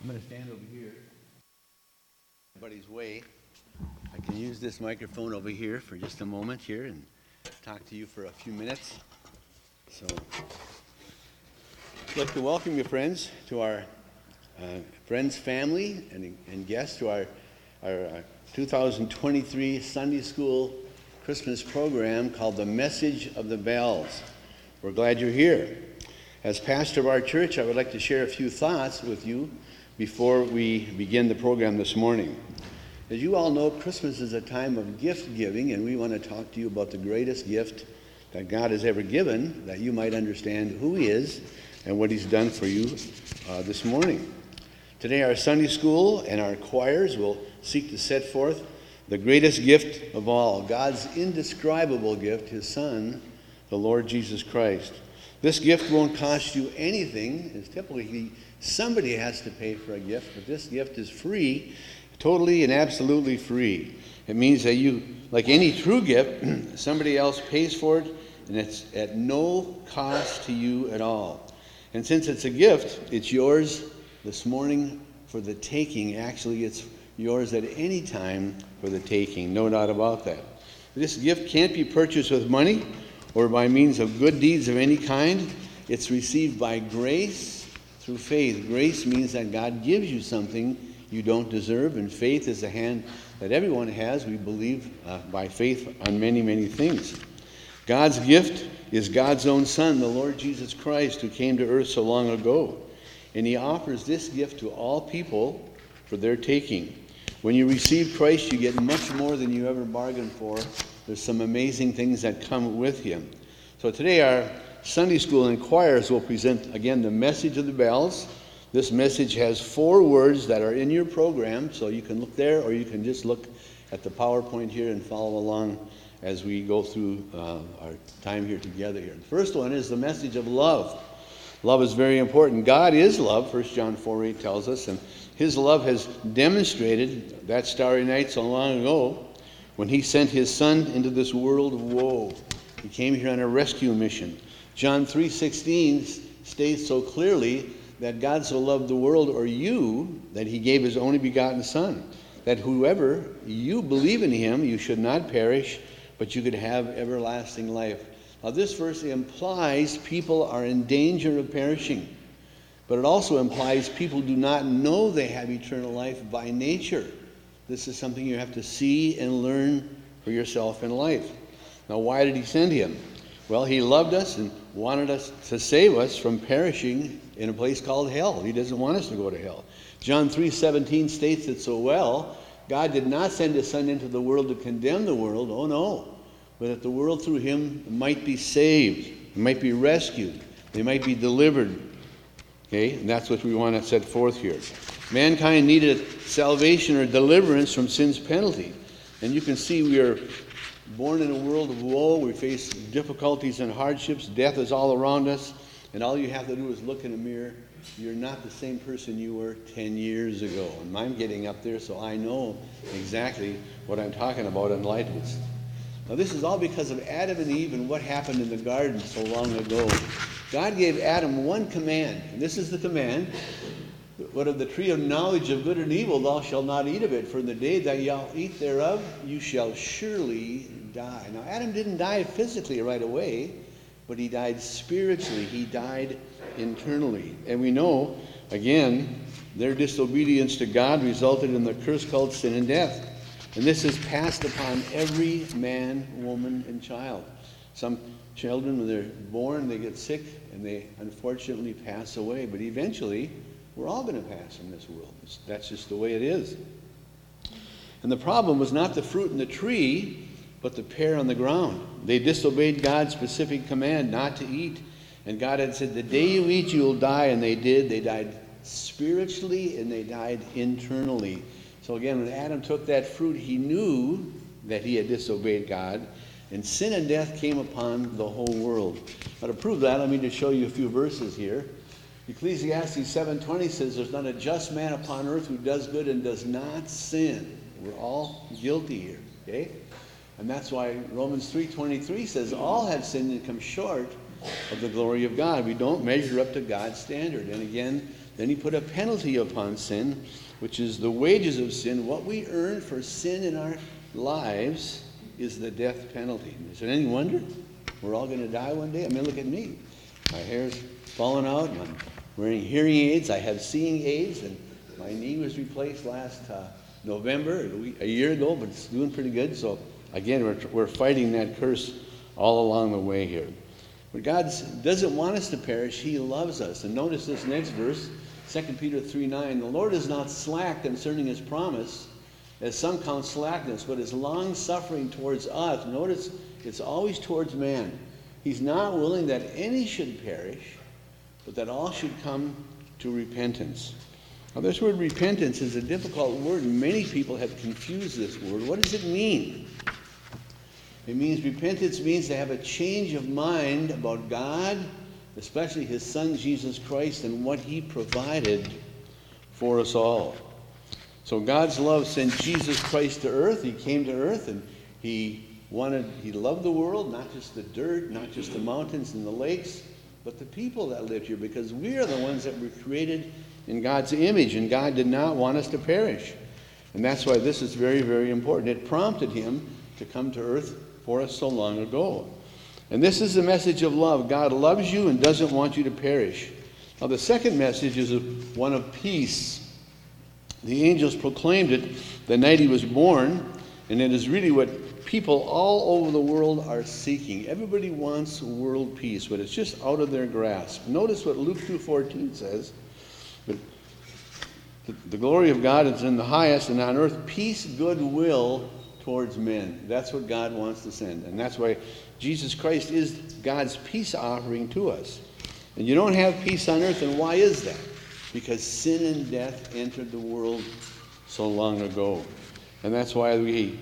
I'm going to stand over here. Everybody's way. I can use this microphone over here for just a moment here and talk to you for a few minutes. So, I'd like to welcome you, friends, to our friends, family, and guests to our 2023 Sunday School Christmas program called The Message of the Bells. We're glad you're here. As pastor of our church, I would like to share a few thoughts with you before we begin the program this morning. As you all know, Christmas is a time of gift giving, and we want to talk to you about the greatest gift that God has ever given, that you might understand who He is and what He's done for you this morning. Today, our Sunday school and our choirs will seek to set forth the greatest gift of all, God's indescribable gift, His Son, the Lord Jesus Christ. This gift won't cost you anything. It's typically somebody has to pay for a gift, but this gift is free, totally and absolutely free. It means that you, like any true gift, somebody else pays for it, and it's at no cost to you at all. And since it's a gift, it's yours this morning for the taking. Actually, it's yours at any time for the taking, no doubt about that. This gift can't be purchased with money or by means of good deeds of any kind. It's received by grace through faith. Grace means that God gives you something you don't deserve, and faith is a hand that everyone has. We believe by faith on many, many things. God's gift is God's own Son, the Lord Jesus Christ, who came to earth so long ago. And He offers this gift to all people for their taking. When you receive Christ, you get much more than you ever bargained for. There's some amazing things that come with Him. So today our Sunday school and choirs will present again the message of the bells. This message has 4 words that are in your program, so you can look there or you can just look at the PowerPoint here and follow along as we go through our time here together here. The first one is the message of love. Love is very important. God is love, 1 John 4:8 tells us, and His love has demonstrated that starry night so long ago when He sent His Son into this world of woe. He came here on a rescue mission. John 3:16 states so clearly that God so loved the world, or you, that He gave His only begotten Son, that whoever you believe in Him, you should not perish, but you could have everlasting life. Now this verse implies people are in danger of perishing, but it also implies people do not know they have eternal life by nature. This is something you have to see and learn for yourself in life. Now, why did He send Him? Well, He loved us and wanted us to save us from perishing in a place called hell. He doesn't want us to go to hell. John 3:17 states it so well. God did not send His Son into the world to condemn the world. Oh, no. But that the world through Him might be saved, might be rescued, they might be delivered. Okay, and that's what we want to set forth here. Mankind needed salvation or deliverance from sin's penalty. And you can see we are born in a world of woe. We face difficulties and hardships. Death is all around us. And all you have to do is look in a mirror. You're not the same person you were 10 years ago. And I'm getting up there, so I know exactly what I'm talking about in light of this. Now, this is all because of Adam and Eve and what happened in the garden so long ago. God gave Adam one command, and this is the command: what of the tree of knowledge of good and evil thou shalt not eat of it, for in the day that thou eat thereof you shall surely die. Now, Adam didn't die physically right away, but he died spiritually. He died internally. And we know, again, their disobedience to God resulted in the curse called sin and death. And this is passed upon every man, woman, and child. Some children, when they're born, they get sick, and they unfortunately pass away. But eventually, we're all going to pass from this world. That's just the way it is. And the problem was not the fruit in the tree, but the pear on the ground. They disobeyed God's specific command not to eat. And God had said, the day you eat, you'll die. And they did. They died spiritually, and they died internally. So again, when Adam took that fruit, he knew that he had disobeyed God, and sin and death came upon the whole world. Now, to prove that, let me just show you a few verses here. Ecclesiastes 7:20 says, there's not a just man upon earth who does good and does not sin. We're all guilty here, okay? And that's why Romans 3:23 says, all have sinned and come short of the glory of God. We don't measure up to God's standard. And again, Then he put a penalty upon sin, which is the wages of sin. What we earn for sin in our lives is the death penalty. Is it any wonder? We're all going to die one day. I mean, look at me. My hair's falling out, and I'm wearing hearing aids. I have seeing aids, and my knee was replaced last November, a year ago, but it's doing pretty good. So, again, we're fighting that curse all along the way here. But God doesn't want us to perish. He loves us. And notice this next verse, 2 Peter 3:9. The Lord is not slack concerning his promise, as some count slackness, but is long-suffering towards us. Notice it's always towards man. He's not willing that any should perish, but that all should come to repentance. Now, this word repentance is a difficult word, and many people have confused this word. What does it mean? It means repentance means to have a change of mind about God, especially his Son, Jesus Christ, and what he provided for us all. So God's love sent Jesus Christ to earth. He came to earth, and he loved the world, not just the dirt, not just the mountains and the lakes, but the people that lived here, because we are the ones that were created in God's image, and God did not want us to perish. And that's why this is very, very important. It prompted him to come to earth for us so long ago. And this is the message of love. God loves you and doesn't want you to perish. Now, the second message is one of peace. The angels proclaimed it the night he was born, and it is really what people all over the world are seeking. Everybody wants world peace, but it's just out of their grasp. Notice what Luke 2:14 says. The glory of God is in the highest, and on earth peace, goodwill towards men. That's what God wants to send. And that's why Jesus Christ is God's peace offering to us. And you don't have peace on earth, and why is that? Because sin and death entered the world so long ago. And that's why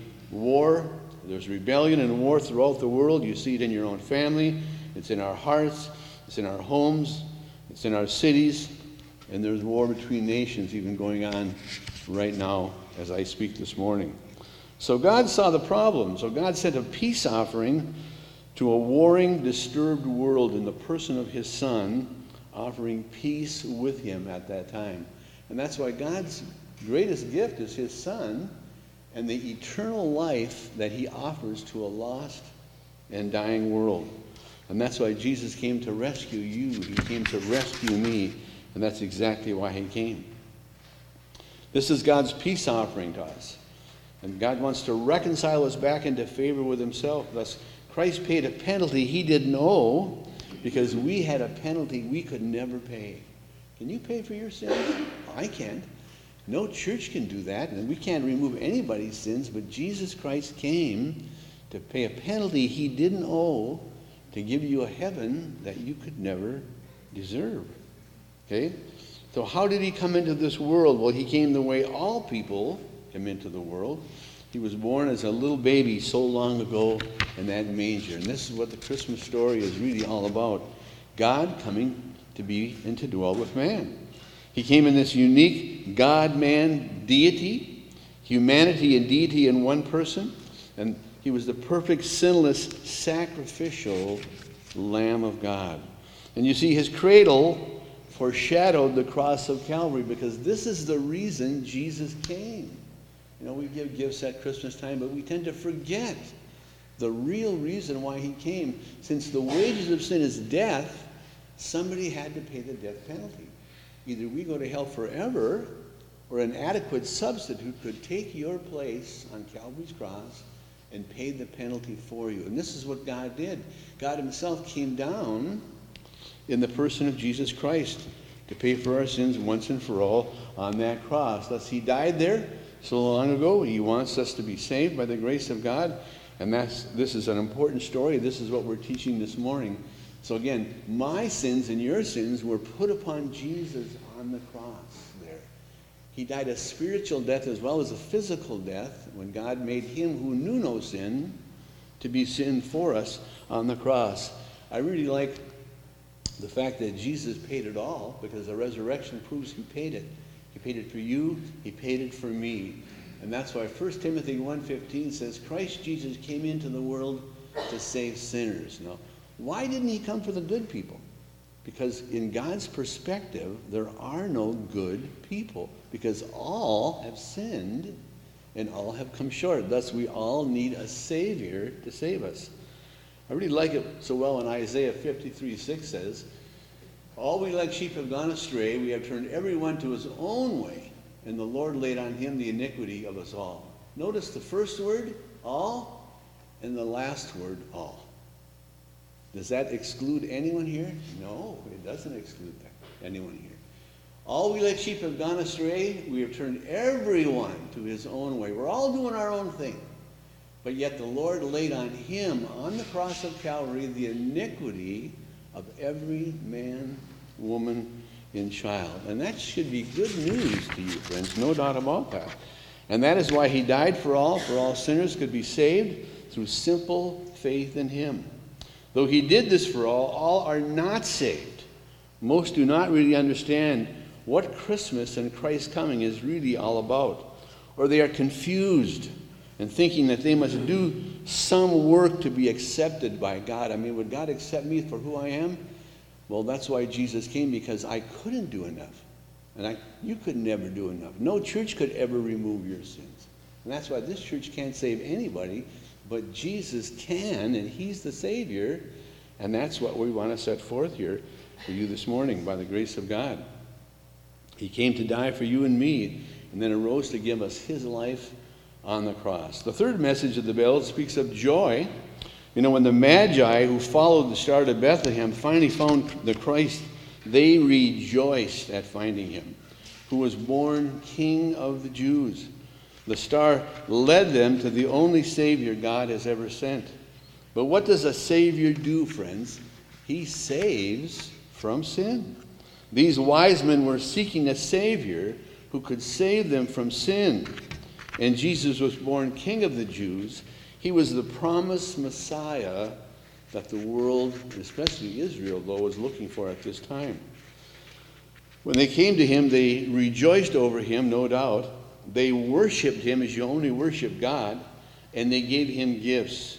there's rebellion and war throughout the world. You see it in your own family. It's in our hearts. It's in our homes. It's in our cities. And there's war between nations even going on right now as I speak this morning. So God saw the problem. So God sent a peace offering to a warring, disturbed world in the person of his Son, offering peace with him at that time. And that's why God's greatest gift is his Son and the eternal life that he offers to a lost and dying world. And that's why Jesus came to rescue you. He came to rescue me. And that's exactly why he came. This is God's peace offering to us. And God wants to reconcile us back into favor with himself. Thus, Christ paid a penalty he didn't owe because we had a penalty we could never pay. Can you pay for your sins? I can't. No church can do that, and we can't remove anybody's sins, but Jesus Christ came to pay a penalty he didn't owe to give you a heaven that you could never deserve. Okay? So how did he come into this world? Well, he came the way all people come into the world. He was born as a little baby so long ago in that manger. And this is what the Christmas story is really all about. God coming to be and to dwell with man. He came in this unique God-man deity, humanity and deity in one person. And he was the perfect, sinless, sacrificial Lamb of God. And you see, his cradle foreshadowed the cross of Calvary, because this is the reason Jesus came. You know, we give gifts at Christmas time, but we tend to forget the real reason why he came. Since the wages of sin is death, somebody had to pay the death penalty. Either we go to hell forever, or an adequate substitute could take your place on Calvary's cross and pay the penalty for you. And this is what God did. God himself came down in the person of Jesus Christ to pay for our sins once and for all on that cross. Thus, he died there so long ago. He wants us to be saved by the grace of God. And this is an important story. This is what we're teaching this morning. So again, my sins and your sins were put upon Jesus on the cross there. He died a spiritual death as well as a physical death when God made him who knew no sin to be sin for us on the cross. I really like the fact that Jesus paid it all, because the resurrection proves he paid it. He paid it for you. He paid it for me. And that's why 1 Timothy 1:15 says, Christ Jesus came into the world to save sinners. Now, why didn't he come for the good people? Because in God's perspective, there are no good people, because all have sinned and all have come short. Thus, we all need a Savior to save us. I really like it so well when Isaiah 53:6 says, "All we like sheep have gone astray. We have turned everyone to his own way, and the Lord laid on him the iniquity of us all." Notice the first word, all, and the last word, all. Does that exclude anyone here? No, it doesn't exclude anyone here. All we like sheep have gone astray. We have turned everyone to his own way. We're all doing our own thing. But yet the Lord laid on him, on the cross of Calvary, the iniquity of every man, woman, and child. And that should be good news to you, friends. No doubt about that. And that is why he died for all sinners could be saved through simple faith in him. Though he did this for all are not saved. Most do not really understand what Christmas and Christ's coming is really all about. Or they are confused and thinking that they must do some work to be accepted by God. I mean, would God accept me for who I am? Well, that's why Jesus came, because I couldn't do enough. And you could never do enough. No church could ever remove your sins. And that's why this church can't save anybody, but Jesus can, and he's the Savior. And that's what we want to set forth here for you this morning by the grace of God. He came to die for you and me, and then arose to give us his life on the cross. The third message of the bell speaks of joy. You know, when the Magi who followed the star to Bethlehem finally found the Christ, they rejoiced at finding him, who was born King of the Jews. The star led them to the only Savior God has ever sent. But what does a Savior do, friends? He saves from sin. These wise men were seeking a Savior who could save them from sin. And Jesus was born King of the Jews. He was the promised Messiah that the world, especially Israel, though, was looking for at this time. When they came to him, they rejoiced over him, no doubt. They worshiped him as you only worship God, and they gave him gifts: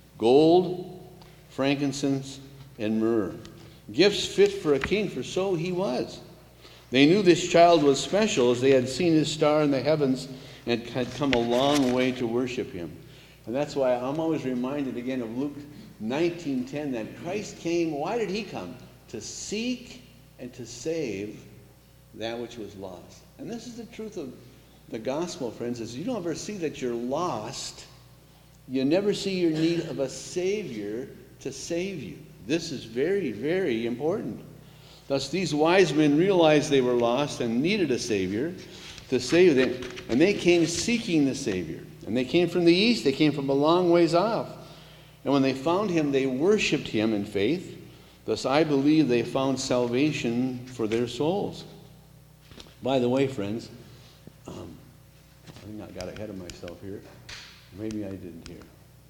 gold, frankincense, and myrrh. Gifts fit for a king, for so he was. They knew this child was special, as they had seen his star in the heavens and had come a long way to worship him. And that's why I'm always reminded again of Luke 19:10, that Christ came. Why did he come? To seek and to save that which was lost. And this is the truth of the gospel, friends, is you don't ever see that you're lost. You never see your need of a Savior to save you. This is very, very important. Thus, these wise men realized they were lost and needed a Savior to save them. And they came seeking the Savior. And they came from the east. They came from a long ways off. And when they found him, they worshiped him in faith. Thus, I believe they found salvation for their souls. By the way, friends, I think I got ahead of myself here. Maybe I didn't hear.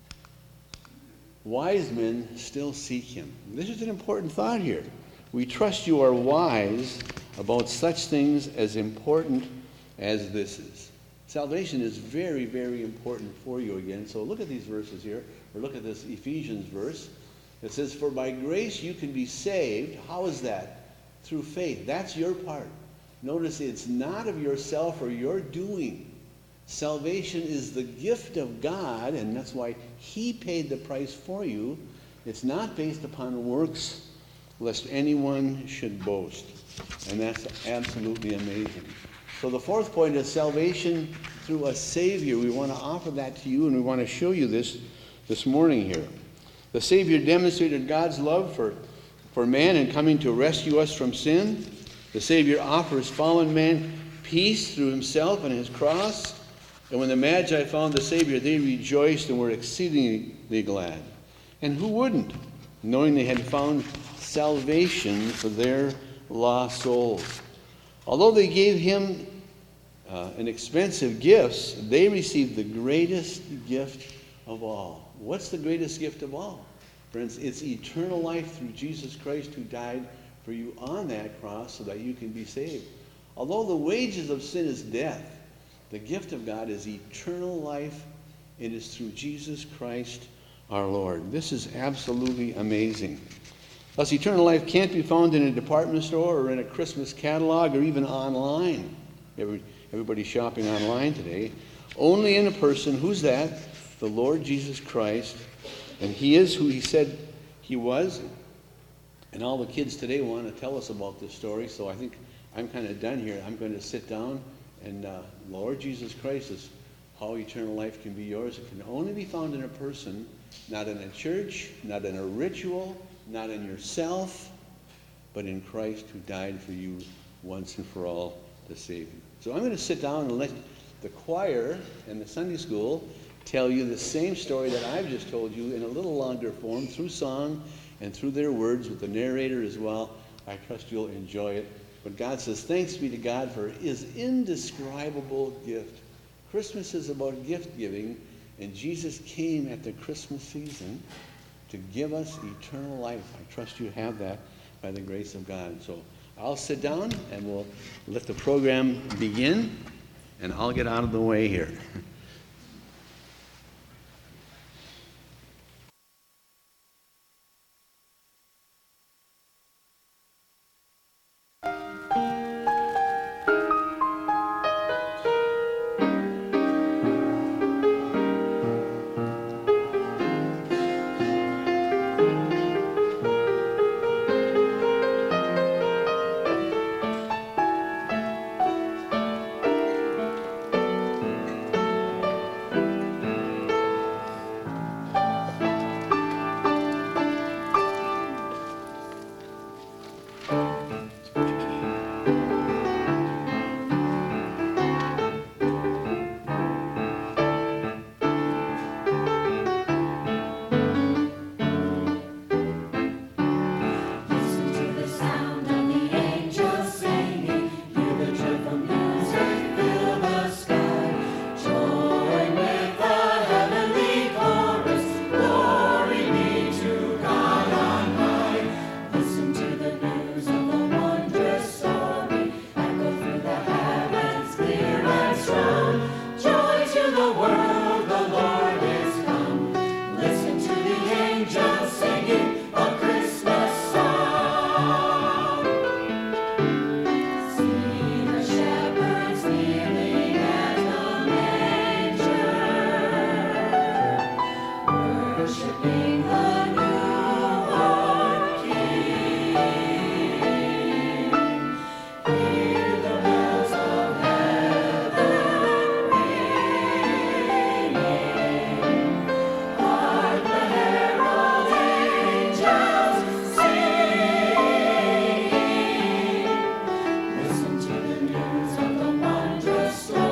Wise men still seek him. This is an important thought here. We trust you are wise about such things as important as this is. Salvation is very, very important for you again. So look at these verses here, or look at this Ephesians verse. It says, "For by grace you can be saved." How is that? Through faith. That's your part. Notice it's not of yourself or your doing. Salvation is the gift of God, and that's why he paid the price for you. It's not based upon works, lest anyone should boast. And that's absolutely amazing. So the fourth point is salvation through a Savior. We want to offer that to you, and we want to show you this morning here. The Savior demonstrated God's love for man in coming to rescue us from sin. The Savior offers fallen man peace through himself and his cross. And when the Magi found the Savior, they rejoiced and were exceedingly glad. And who wouldn't, knowing they had found salvation for their lost souls? Although they gave him an expensive gifts, they received the greatest gift of all. What's the greatest gift of all? Friends, it's eternal life through Jesus Christ, who died for you on that cross so that you can be saved. Although the wages of sin is death, the gift of God is eternal life. It is through Jesus Christ our Lord. This is absolutely amazing. Thus, eternal life can't be found in a department store or in a Christmas catalog or even online. Everybody's shopping online today. Only in a person. Who's that? The Lord Jesus Christ. And he is who he said he was. And all the kids today want to tell us about this story, so I think I'm kind of done here. I'm going to sit down, and Lord Jesus Christ is how eternal life can be yours. It can only be found in a person, not in a church, not in a ritual, not in yourself, but in Christ who died for you once and for all to save you. So I'm going to sit down and let the choir and the Sunday school tell you the same story that I've just told you in a little longer form through song and through their words with the narrator as well. I trust you'll enjoy it. But God says, thanks be to God for his indescribable gift. Christmas is about gift giving, and Jesus came at the Christmas season to give us eternal life. I trust you have that by the grace of God. So I'll sit down and we'll let the program begin, and I'll get out of the way here.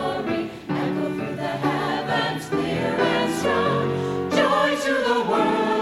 Joy to the world.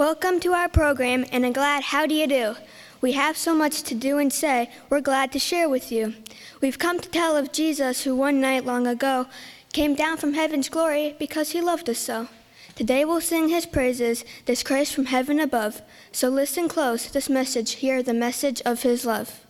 Welcome to our program and a glad how do you do. We have so much to do and say, we're glad to share with you. We've come to tell of Jesus who one night long ago came down from heaven's glory because he loved us so. Today we'll sing his praises, this Christ from heaven above. So listen close, this message, hear the message of his love.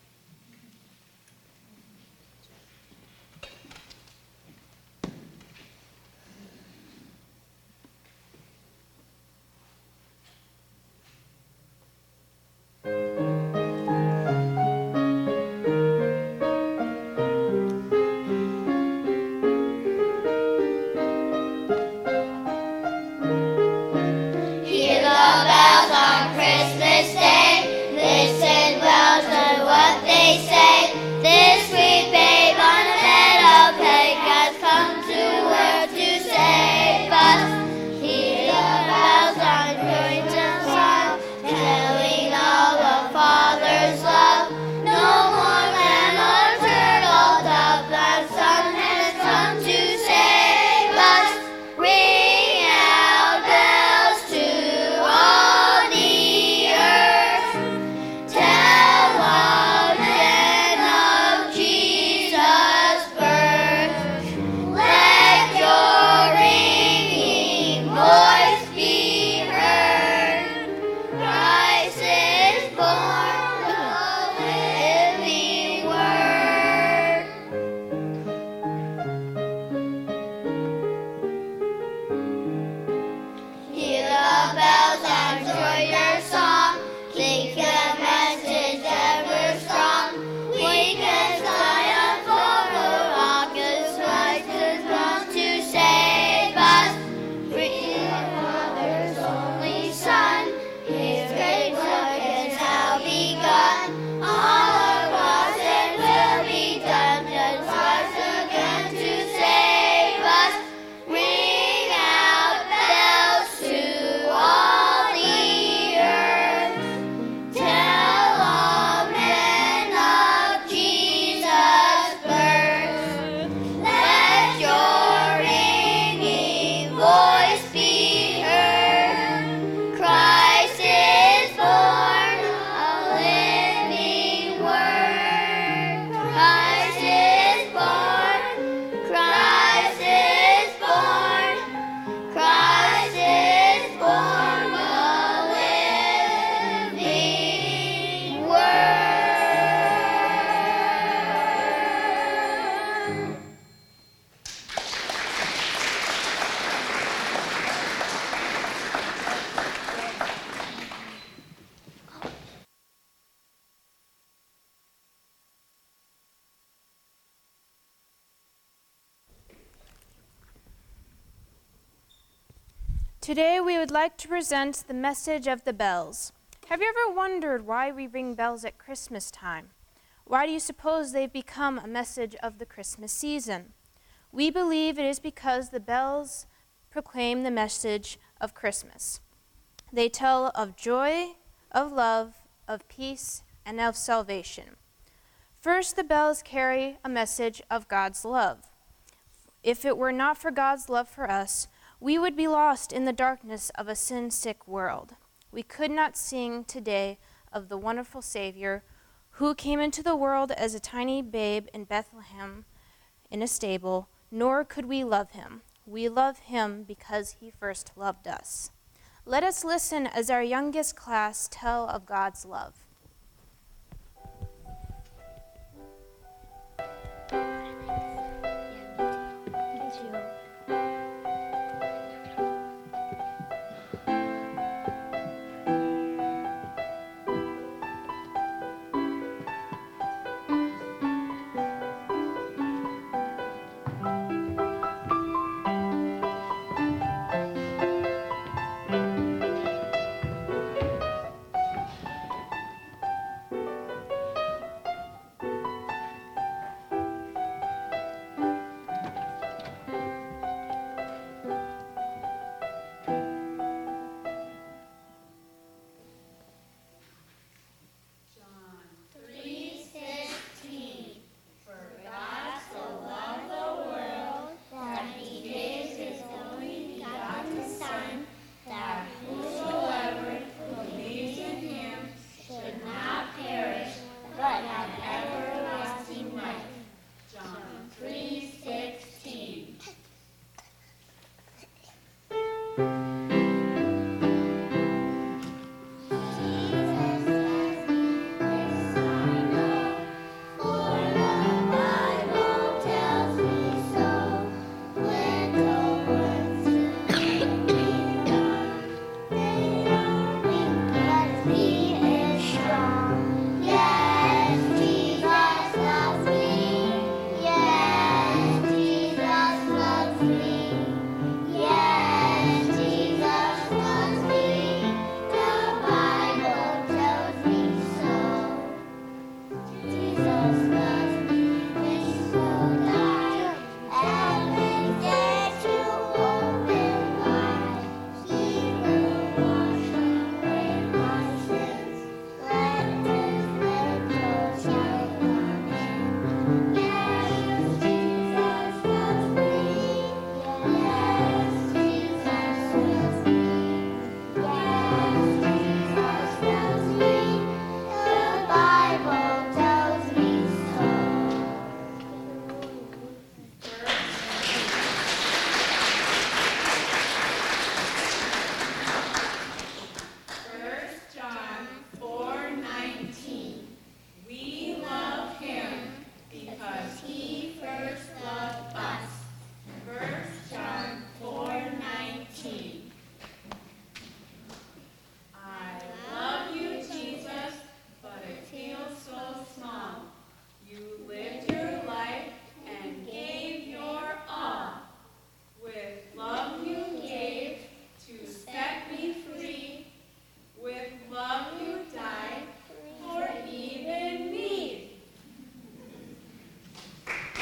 Today we would like to present the message of the bells. Have you ever wondered why we ring bells at Christmas time? Why do you suppose they've become a message of the Christmas season? We believe it is because the bells proclaim the message of Christmas. They tell of joy, of love, of peace, and of salvation. First, the bells carry a message of God's love. If it were not for God's love for us, we would be lost in the darkness of a sin-sick world. We could not sing today of the wonderful Savior who came into the world as a tiny babe in Bethlehem in a stable, nor could we love him. We love him because he first loved us. Let us listen as our youngest class tell of God's love.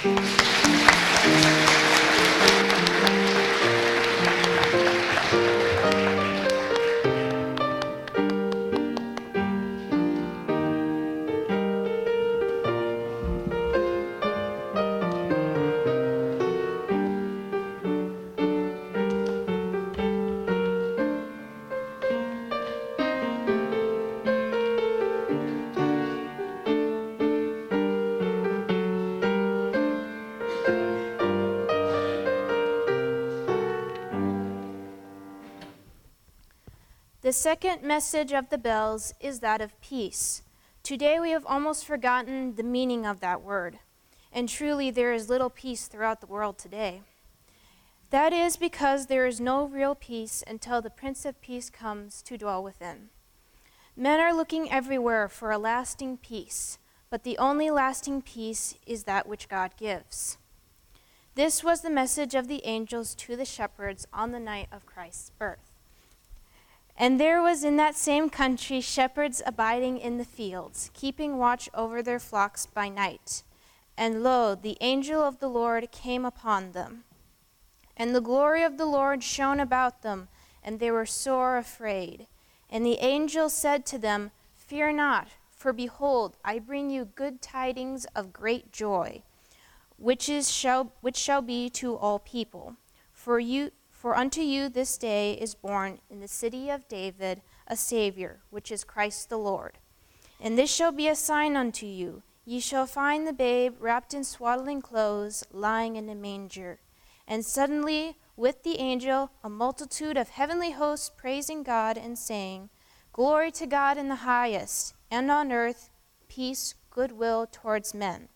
The second message of the bells is that of peace. Today we have almost forgotten the meaning of that word, and truly there is little peace throughout the world today. That is because there is no real peace until the Prince of Peace comes to dwell within. Men are looking everywhere for a lasting peace, but the only lasting peace is that which God gives. This was the message of the angels to the shepherds on the night of Christ's birth. And there was in that same country shepherds abiding in the fields, keeping watch over their flocks by night. And lo, the angel of the Lord came upon them. And the glory of the Lord shone about them, and they were sore afraid. And the angel said to them, Fear not, for behold, I bring you good tidings of great joy, which shall be to all people. For unto you this day is born in the city of David a Savior, which is Christ the Lord. And this shall be a sign unto you. Ye shall find the babe wrapped in swaddling clothes, lying in a manger. And suddenly, with the angel, a multitude of heavenly hosts praising God and saying, Glory to God in the highest, and on earth peace, goodwill towards men.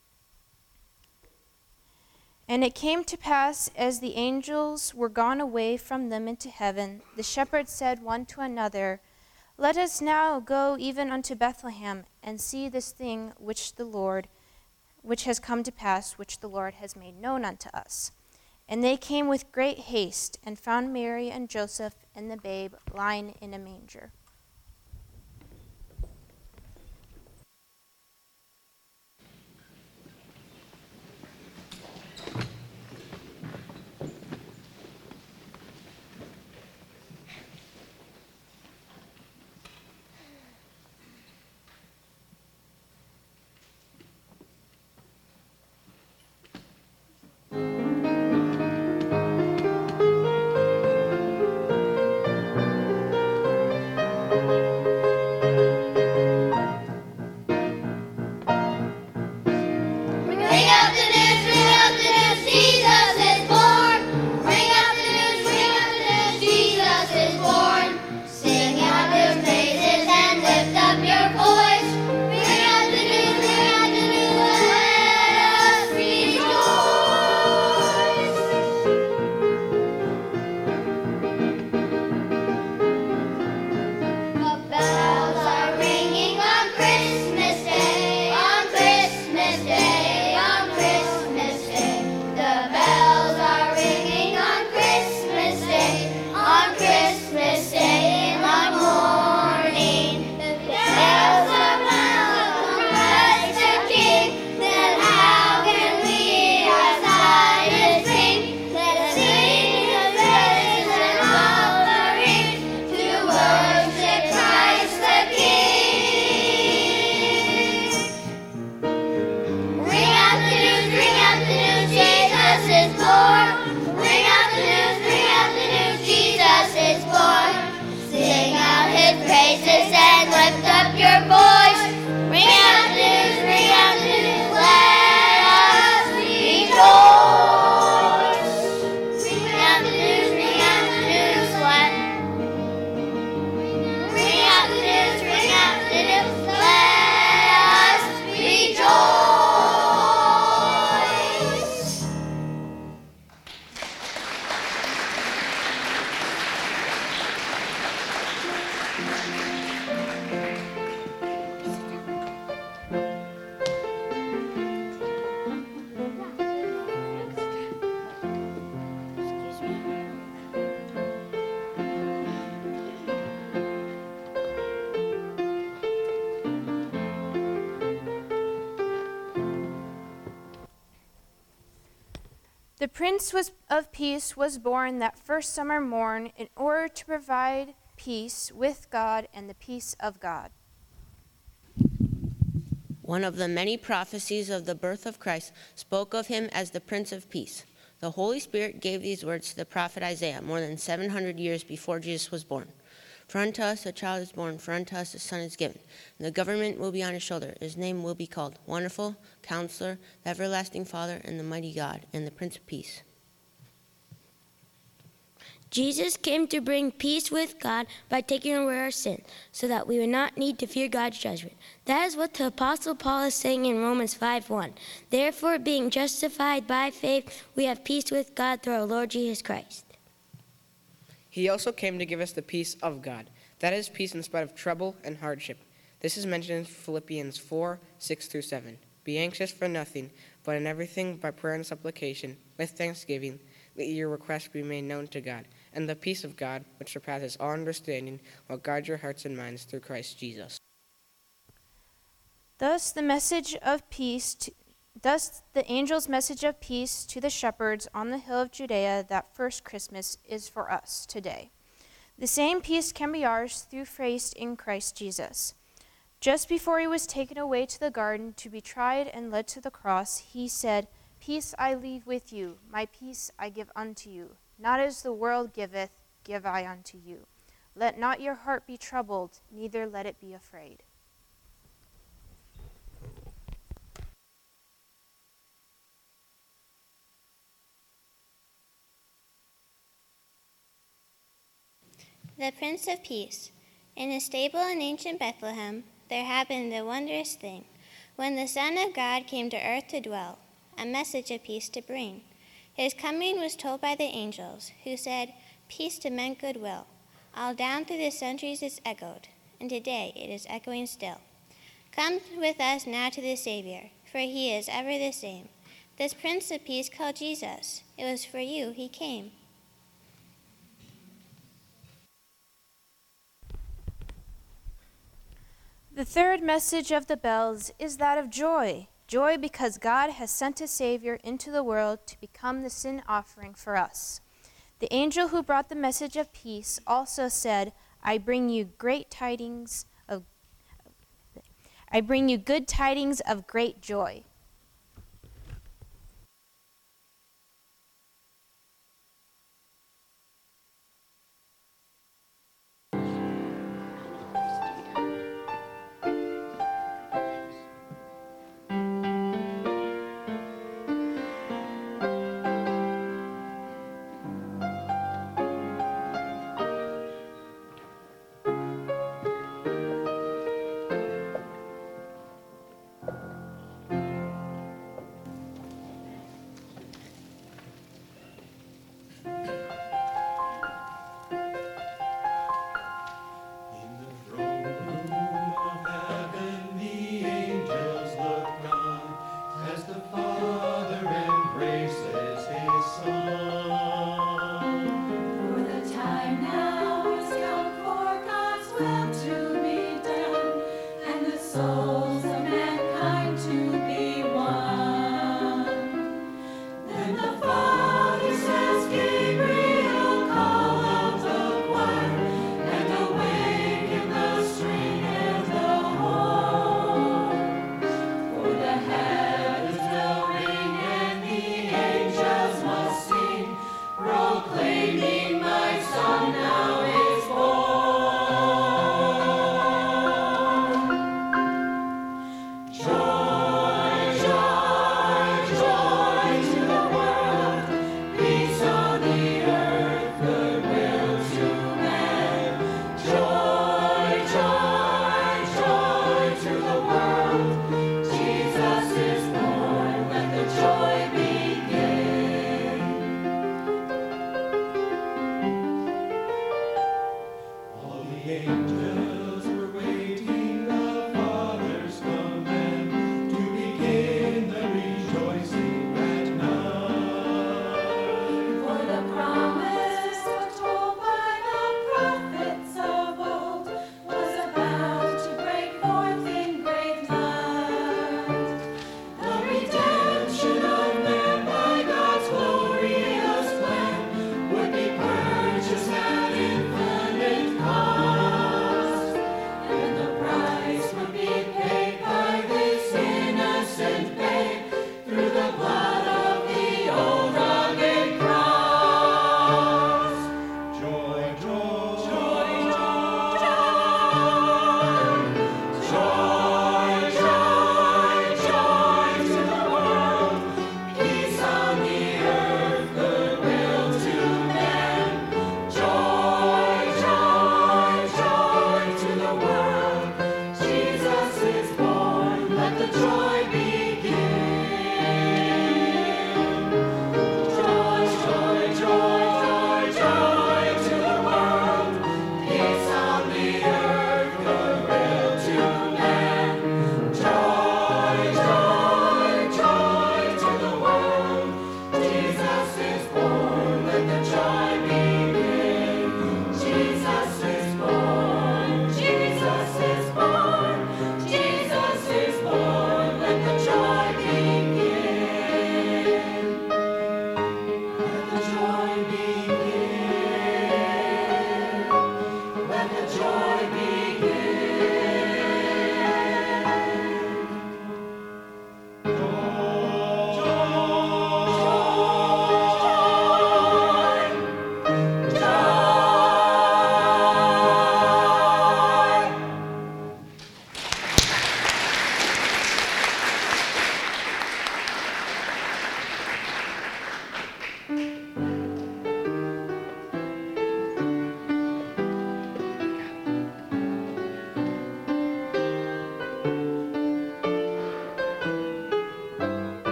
And it came to pass, as the angels were gone away from them into heaven, the shepherds said one to another, Let us now go even unto Bethlehem, and see this thing which has come to pass, which the Lord has made known unto us. And they came with great haste, and found Mary and Joseph and the babe lying in a manger. The Prince of Peace was born that first summer morn in order to provide peace with God and the peace of God. One of the many prophecies of the birth of Christ spoke of him as the Prince of Peace. The Holy Spirit gave these words to the prophet Isaiah more than 700 years before Jesus was born. For unto us a child is born, for unto us a son is given, and the government will be on his shoulder. His name will be called Wonderful, Counselor, the Everlasting Father, and the Mighty God, and the Prince of Peace. Jesus came to bring peace with God by taking away our sin, so that we would not need to fear God's judgment. That is what the Apostle Paul is saying in Romans 5:1. Therefore, being justified by faith, we have peace with God through our Lord Jesus Christ. He also came to give us the peace of God. That is peace in spite of trouble and hardship. This is mentioned in Philippians 4:6-7. Be anxious for nothing, but in everything by prayer and supplication, with thanksgiving, let your requests be made known to God. And the peace of God, which surpasses all understanding, will guard your hearts and minds through Christ Jesus. Thus the angel's message of peace to the shepherds on the hill of Judea that first Christmas is for us today. The same peace can be ours through faith in Christ Jesus. Just before he was taken away to the garden to be tried and led to the cross, he said, Peace I leave with you, my peace I give unto you. Not as the world giveth, give I unto you. Let not your heart be troubled, neither let it be afraid. The Prince of Peace. In a stable in ancient Bethlehem, there happened a wondrous thing. When the Son of God came to earth to dwell, a message of peace to bring. His coming was told by the angels, who said, Peace to men goodwill. All down through the centuries it's echoed, and today it is echoing still. Come with us now to the Savior, for he is ever the same. This Prince of Peace called Jesus, it was for you he came. The third message of the bells is that of joy. Joy because God has sent a Savior into the world to become the sin offering for us. The angel who brought the message of peace also said, I bring you good tidings of great joy.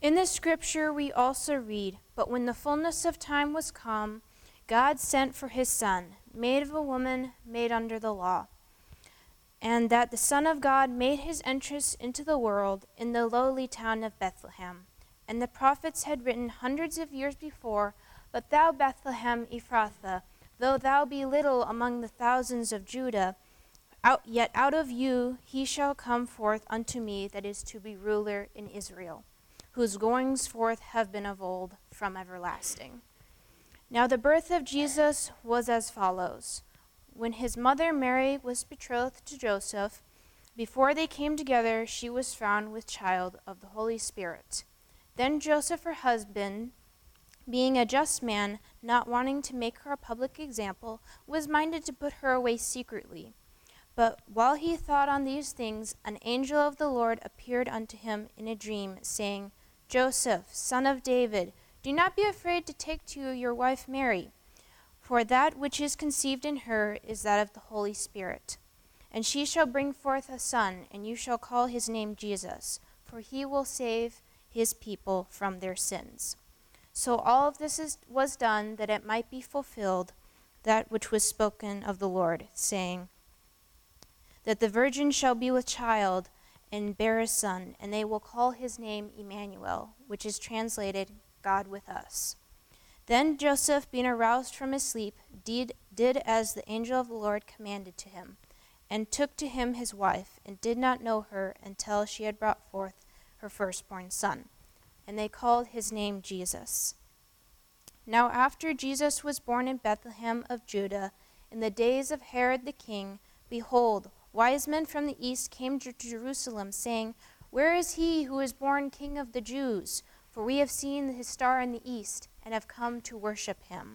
In the scripture we also read, "But when the fullness of time was come, God sent for his Son, made of a woman, made under the law, and that the Son of God made his entrance into the world in the lowly town of Bethlehem. And the prophets had written hundreds of years before, But thou, Bethlehem Ephrathah, though thou be little among the thousands of Judah, yet out of you he shall come forth unto me that is to be ruler in Israel, whose goings forth have been of old, from everlasting." Now the birth of Jesus was as follows. When his mother Mary was betrothed to Joseph, before they came together, she was found with child of the Holy Spirit. Then Joseph, her husband, being a just man, not wanting to make her a public example, was minded to put her away secretly. But while he thought on these things, an angel of the Lord appeared unto him in a dream, saying, "Joseph, son of David, do not be afraid to take to you your wife Mary, for that which is conceived in her is that of the Holy Spirit. And she shall bring forth a son, and you shall call his name Jesus, for he will save his people from their sins." So all of this was done that it might be fulfilled, that which was spoken of the Lord, saying, that the virgin shall be with child and bear a son, and they will call his name Emmanuel, which is translated God with us. Then Joseph, being aroused from his sleep, did as the angel of the Lord commanded to him, and took to him his wife, and did not know her until she had brought forth her firstborn son. And they called his name Jesus. Now after Jesus was born in Bethlehem of Judah, in the days of Herod the king, behold, wise men from the east came to Jerusalem, saying, "Where is he who is born King of the Jews? For we have seen his star in the east, and have come to worship him."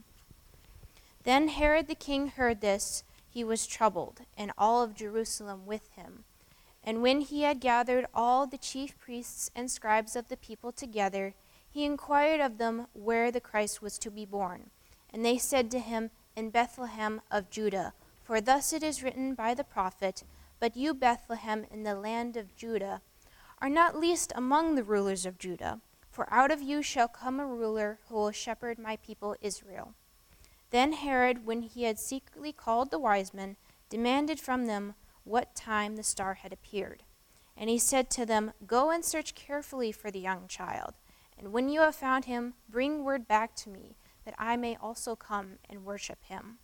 Then Herod the king heard this, he was troubled, and all of Jerusalem with him. And when he had gathered all the chief priests and scribes of the people together, he inquired of them where the Christ was to be born. And they said to him, "In Bethlehem of Judah. For thus it is written by the prophet, But you, Bethlehem, in the land of Judah, are not least among the rulers of Judah. For out of you shall come a ruler who will shepherd my people Israel." Then Herod, when he had secretly called the wise men, demanded from them what time the star had appeared. And he said to them, "Go and search carefully for the young child, and when you have found him, bring word back to me, that I may also come and worship him."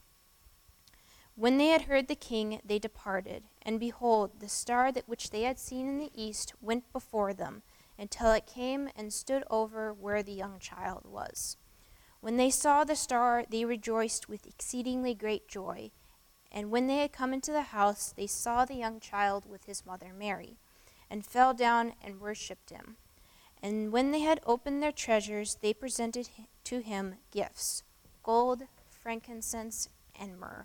When they had heard the king, they departed, and behold, the star that which they had seen in the east went before them, until it came and stood over where the young child was. When they saw the star, they rejoiced with exceedingly great joy. And when they had come into the house, they saw the young child with his mother Mary, and fell down and worshipped him. And when they had opened their treasures, they presented to him gifts, gold, frankincense, and myrrh.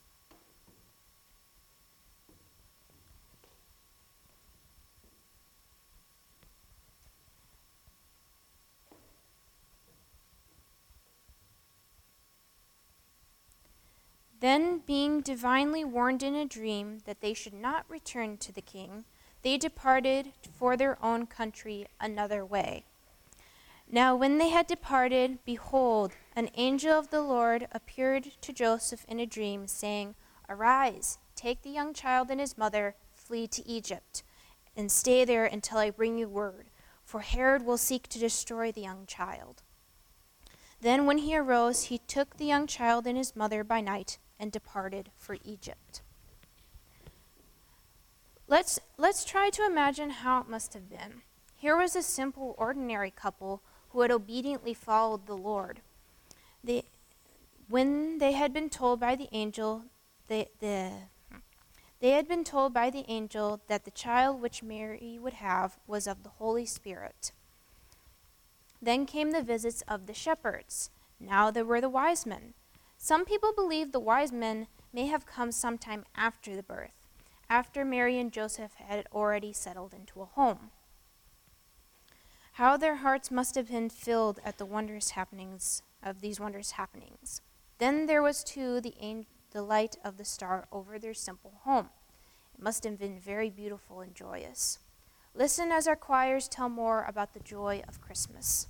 Then, being divinely warned in a dream that they should not return to the king, they departed for their own country another way. Now when they had departed, behold, an angel of the Lord appeared to Joseph in a dream, saying, "Arise, take the young child and his mother, flee to Egypt, and stay there until I bring you word, for Herod will seek to destroy the young child." Then when he arose, he took the young child and his mother by night, and departed for Egypt. Let's try to imagine how it must have been. Here was a simple, ordinary couple who had obediently followed the Lord. When they had been told by the angel, they had been told by the angel that the child which Mary would have was of the Holy Spirit. Then came the visits of the shepherds. Now there were the wise men. Some people believe the wise men may have come sometime after the birth, after Mary and Joseph had already settled into a home. How their hearts must have been filled at the wondrous happenings of these wondrous happenings. Then there was too the light of the star over their simple home. It must have been very beautiful and joyous. Listen as our choirs tell more about the joy of Christmas.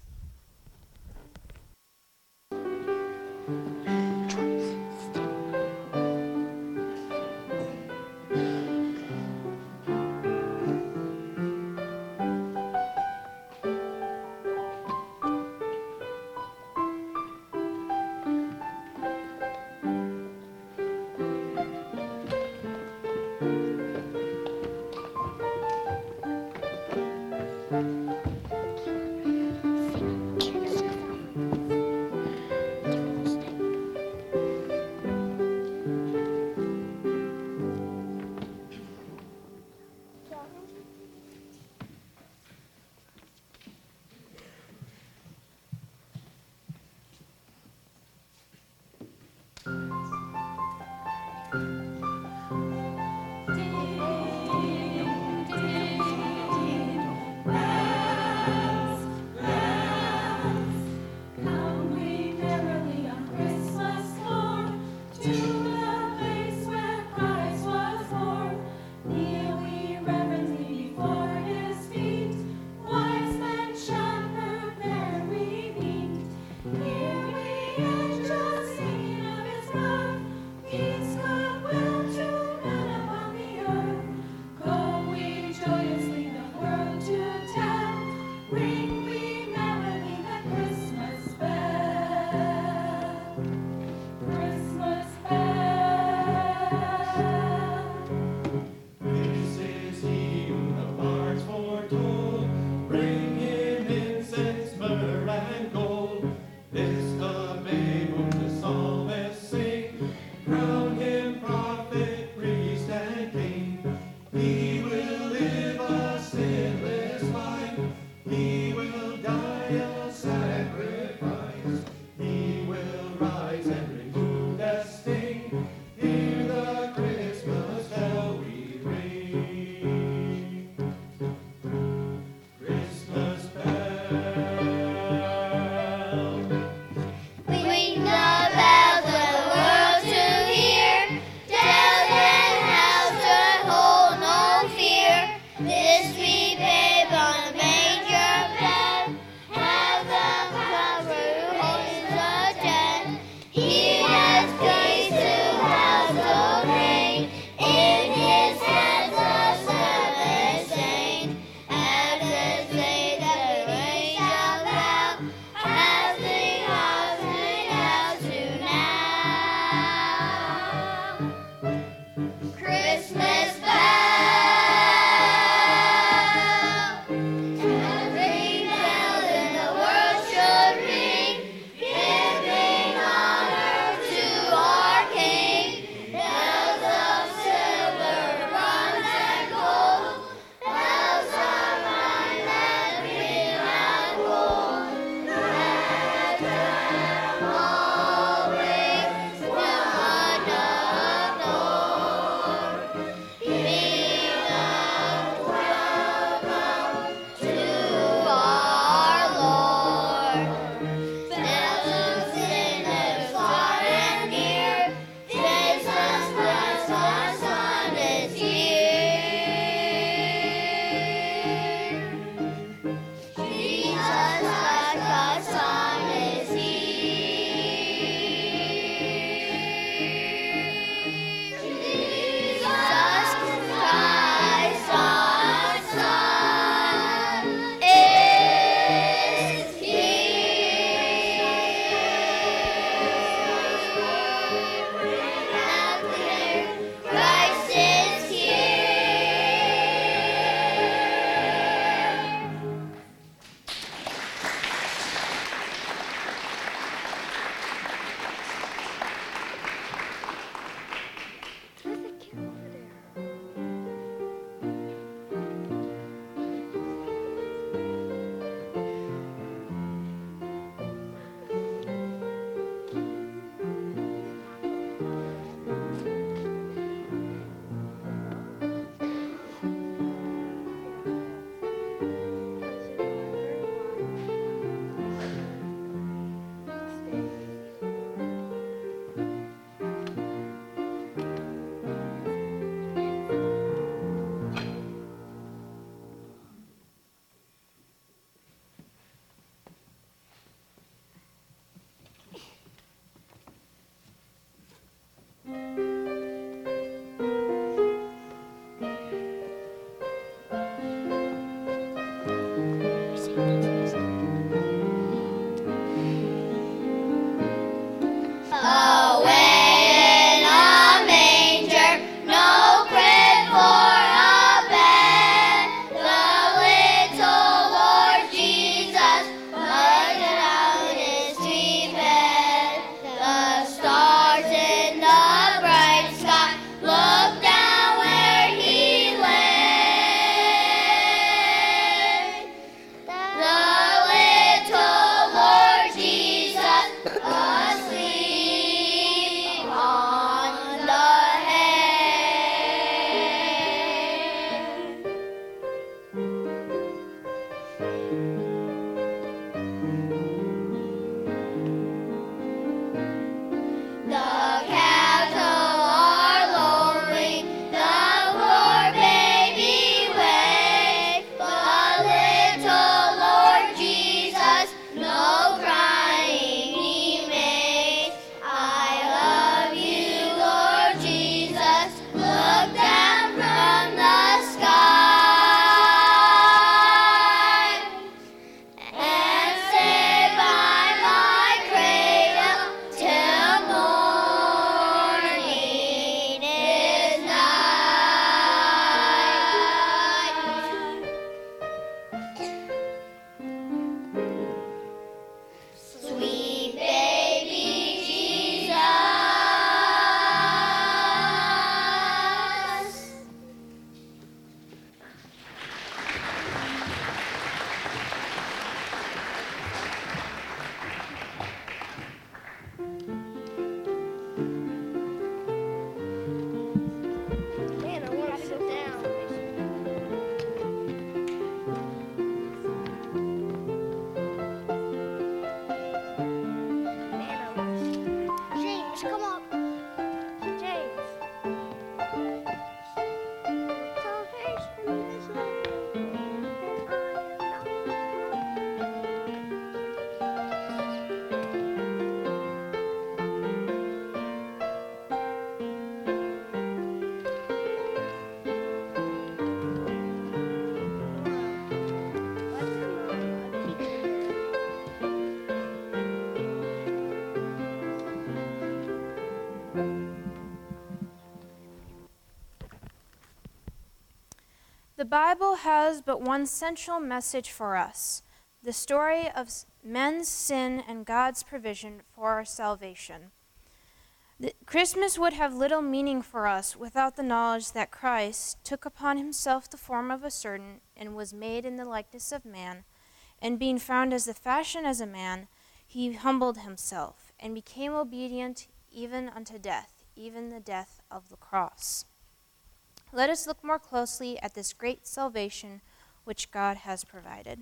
The Bible has but one central message for us: the story of men's sin and God's provision for our salvation. Christmas would have little meaning for us without the knowledge that Christ took upon himself the form of a servant and was made in the likeness of man, and being found as the fashion as a man, he humbled himself and became obedient even unto death, even the death of the cross. Let us look more closely at this great salvation which God has provided.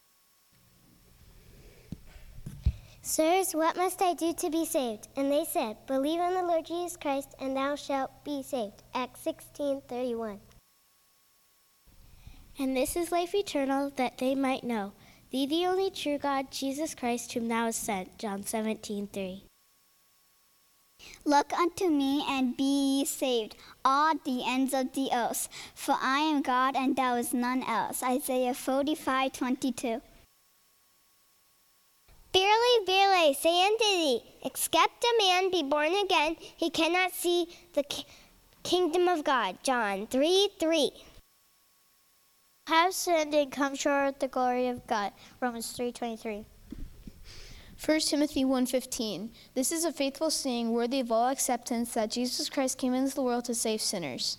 Sirs, what must I do to be saved? And they said, Believe on the Lord Jesus Christ, and thou shalt be saved. Acts 16:31. And this is life eternal, that they might know thee, the only true God, Jesus Christ, whom thou hast sent. John 17:3. Look unto me, and be ye saved, all the ends of the earth. For I am God, and there is none else. Isaiah 45:22. Verily, verily, I say unto thee, except a man be born again, he cannot see the kingdom of God. John 3:3. Have sinned and come short of the glory of God. Romans 3:23. 1 Timothy 1:15. This is a faithful saying, worthy of all acceptance, that Jesus Christ came into the world to save sinners.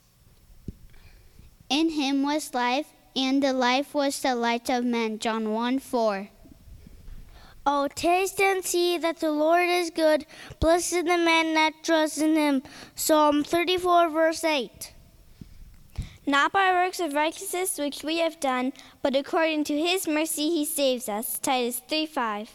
In him was life, and the life was the light of men. John 1:4. Oh, taste and see that the Lord is good. Blessed the man that trusts in him. Psalm 34, verse 8. Not by works of righteousness which we have done, but according to his mercy he saves us. Titus 3:5.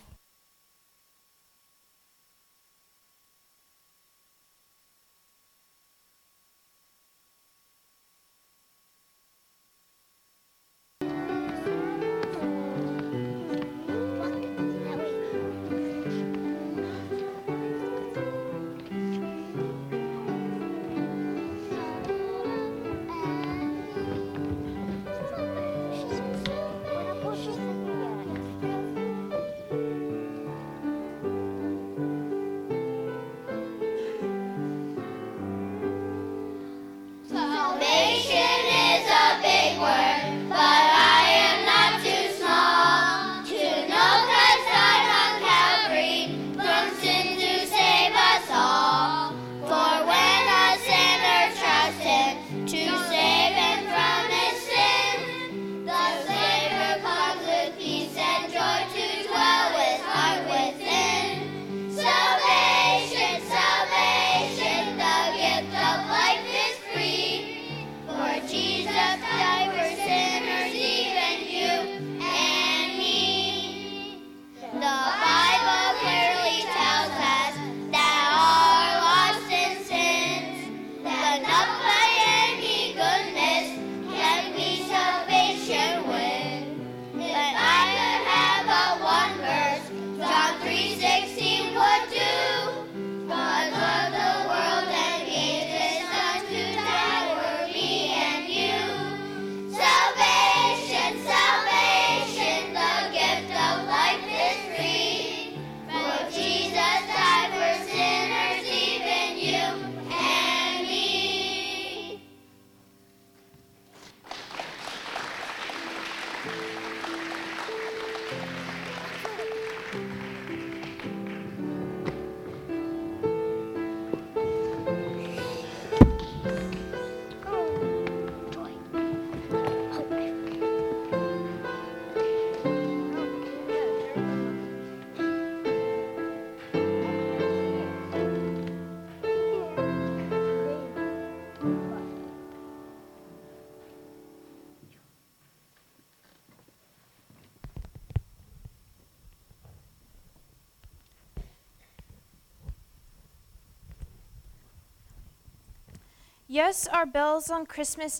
Yes, our bells on Christmas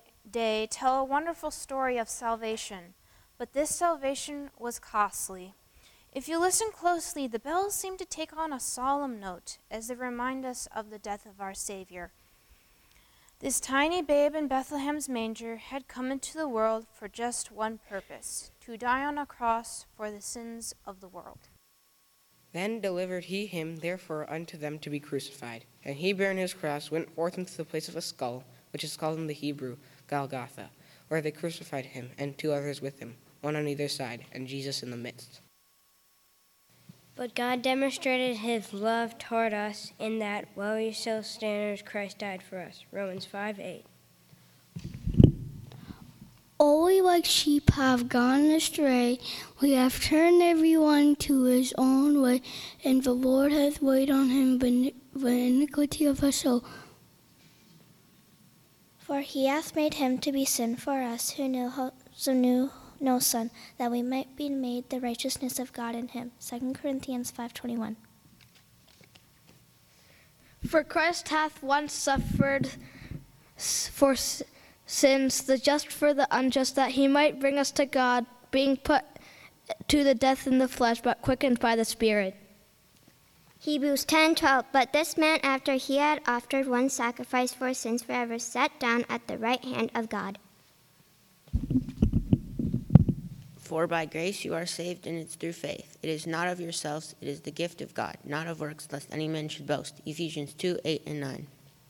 Day tell a wonderful story of salvation, but this salvation was costly. If you listen closely, the bells seem to take on a solemn note as they remind us of the death of our Savior. This tiny babe in Bethlehem's manger had come into the world for just one purpose, to die on a cross for the sins of the world. Then delivered he him therefore unto them to be crucified. And he bearing his cross went forth into the place of a skull, which is called in the Hebrew Golgotha, where they crucified him and 2 others with him, one on either side, and Jesus in the midst. But God demonstrated his love toward us in that, while we were still sinners, Christ died for us. Romans 5:8. All we like sheep have gone astray. We have turned everyone to his own way, and the Lord hath weighed on him the iniquity of us all. For he hath made him to be sin for us who knew no sin, that we might be made the righteousness of God in him. 2 Corinthians 5:21. For Christ hath once suffered for sins, the just for the unjust, that he might bring us to God, being put to the death in the flesh, but quickened by the Spirit. Hebrews 10:12. But this man, after he had offered one sacrifice for sins forever, sat down at the right hand of God. For by grace you are saved, and it's through faith. It is not of yourselves, it is the gift of God, not of works, lest any man should boast. Ephesians 2:8 and 9.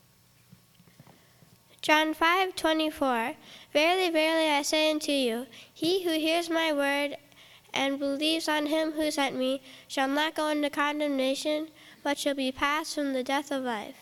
John 5:24. Verily, verily, I say unto you, he who hears my word and believes on him who sent me shall not go into condemnation, but shall be passed from the death of life.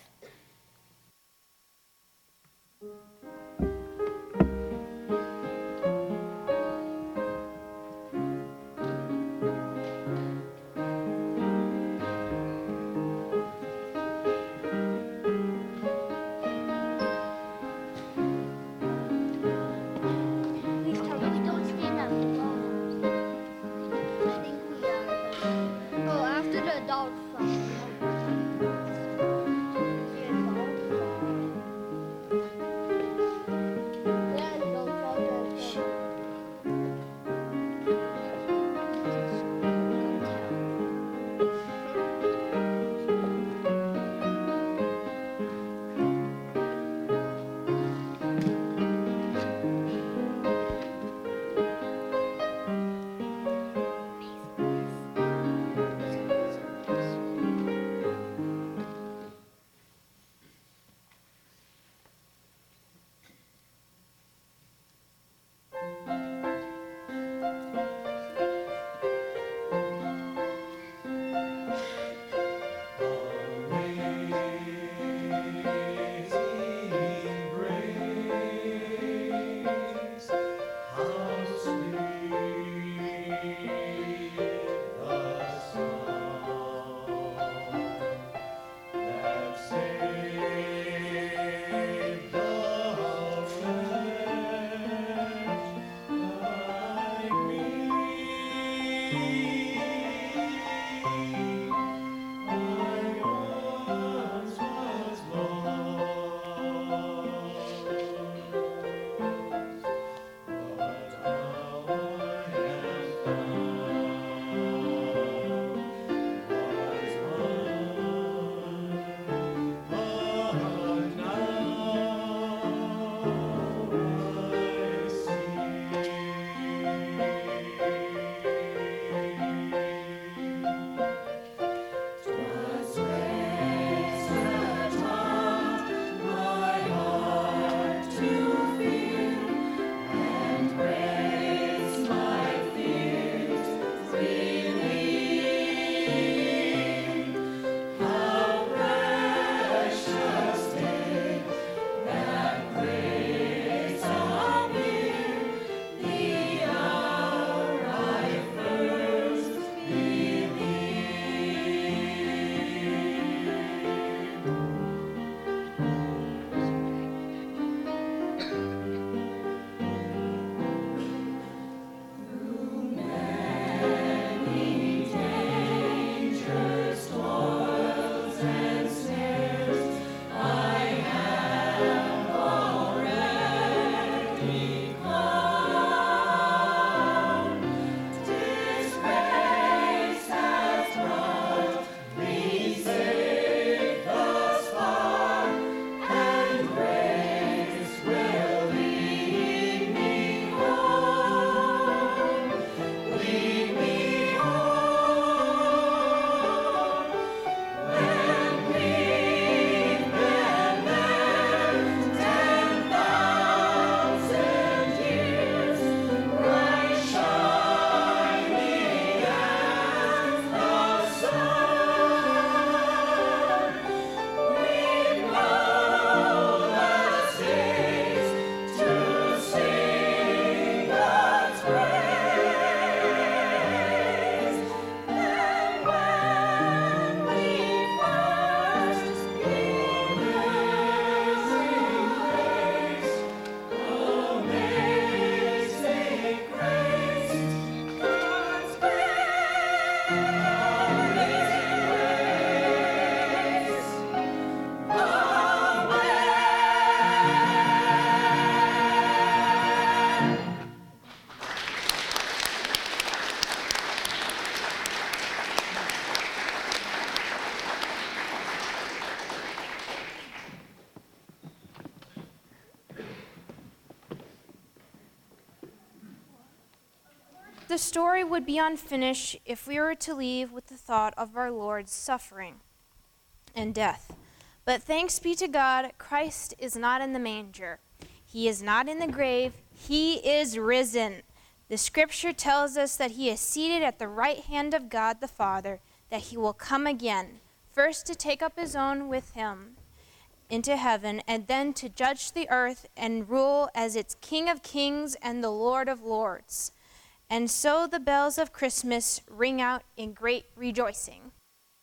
the story would be unfinished if we were to leave with the thought of our Lord's suffering and death. But thanks be to God, Christ is not in the manger. He is not in the grave. He is risen. The scripture tells us that he is seated at the right hand of God the Father, that he will come again, first to take up his own with him into heaven, and then to judge the earth and rule as its King of kings and the Lord of lords. And so the bells of Christmas ring out in great rejoicing.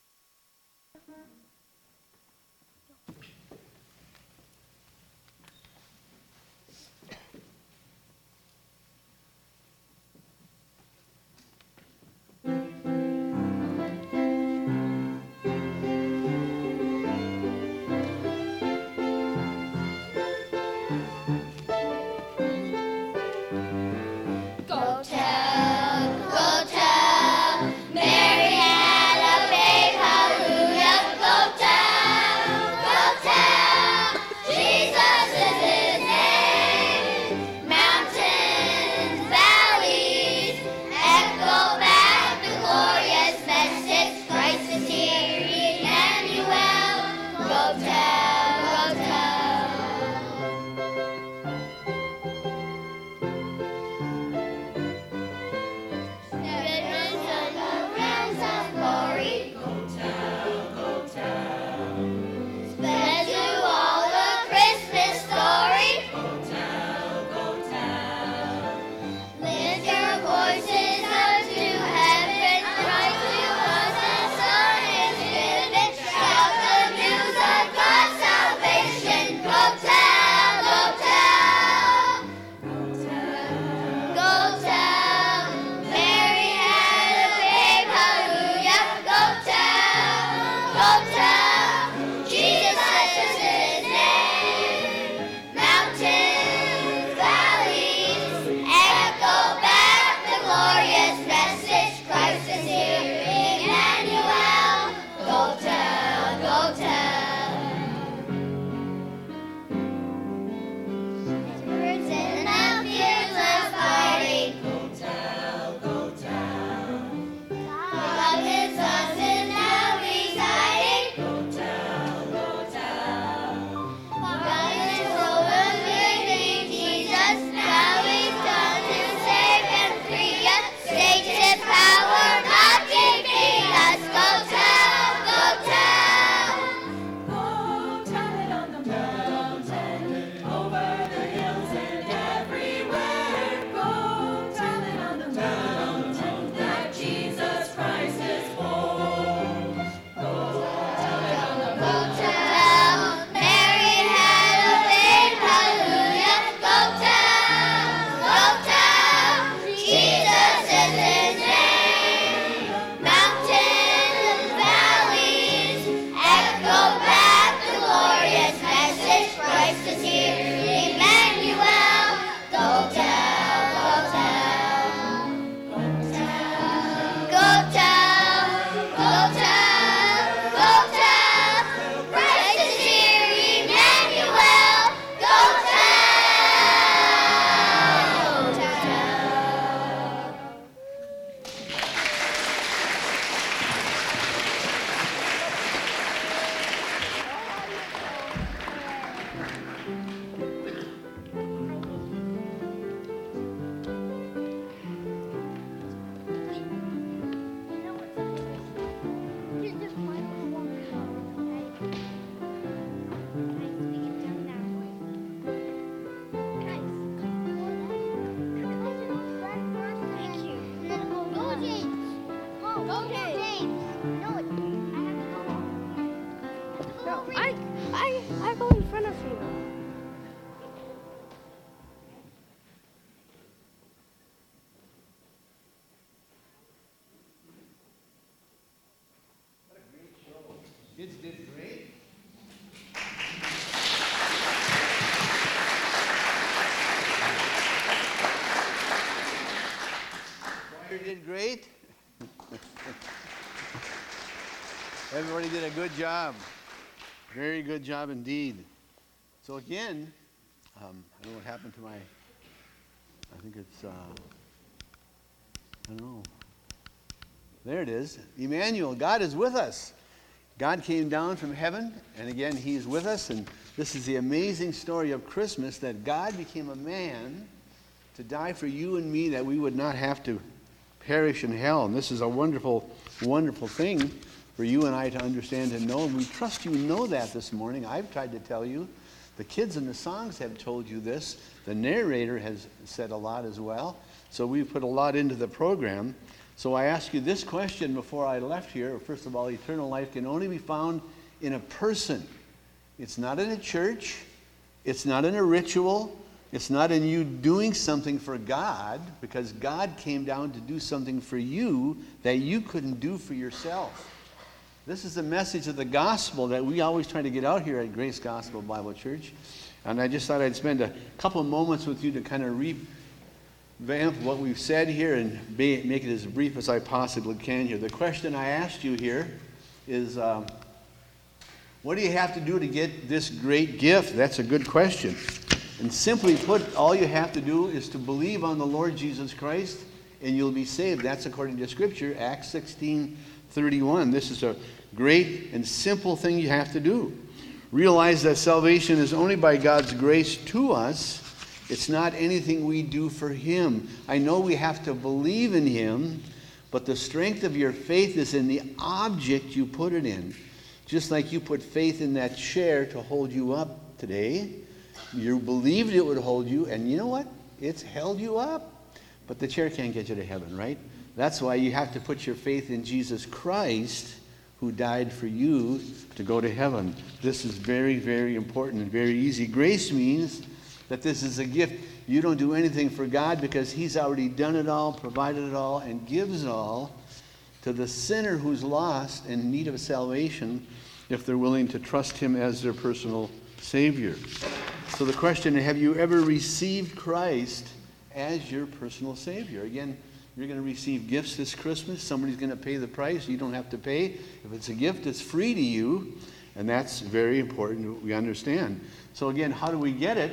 I go in front of you. Kids did great. Choir did great. Everybody did a good job. Very good job indeed. So again, I don't know what happened to my, I think it's I don't know. There it is. Emmanuel, God is with us. God came down from heaven, and again, he is with us. And this is the amazing story of Christmas, that God became a man to die for you and me, that we would not have to perish in hell. And this is a wonderful, wonderful thing for you and I to understand and know. And we trust you know that this morning. I've tried to tell you. The kids in the songs have told you this. The narrator has said a lot as well. So we've put a lot into the program. So I ask you this question before I left here. First of all, eternal life can only be found in a person. It's not in a church. It's not in a ritual. It's not in you doing something for God, because God came down to do something for you that you couldn't do for yourself. This is the message of the gospel that we always try to get out here at Grace Gospel Bible Church. And I just thought I'd spend a couple of moments with you to kind of revamp what we've said here and make it as brief as I possibly can here. The question I asked you here is, what do you have to do to get this great gift? That's a good question. And simply put, all you have to do is to believe on the Lord Jesus Christ, and you'll be saved. That's according to Scripture, Acts 16:31. This is a great and simple thing you have to do. Realize that salvation is only by God's grace to us. It's not anything we do for him. I know we have to believe in him, but the strength of your faith is in the object you put it in. Just like you put faith in that chair to hold you up today. You believed it would hold you, and you know what? It's held you up. But the chair can't get you to heaven, right? That's why you have to put your faith in Jesus Christ, who died for you to go to heaven. This is very, very important and very easy. Grace means that this is a gift. You don't do anything for God because he's already done it all, provided it all, and gives it all to the sinner who's lost and in need of salvation if they're willing to trust him as their personal Savior. So the question, have you ever received Christ as your personal Savior? Again, you're going to receive gifts this Christmas. Somebody's going to pay the price. You don't have to pay. If it's a gift, it's free to you. And that's very important we understand. So again, how do we get it?